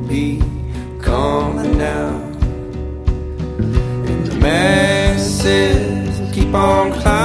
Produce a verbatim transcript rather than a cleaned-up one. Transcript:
be coming down. And the masses keep on climbing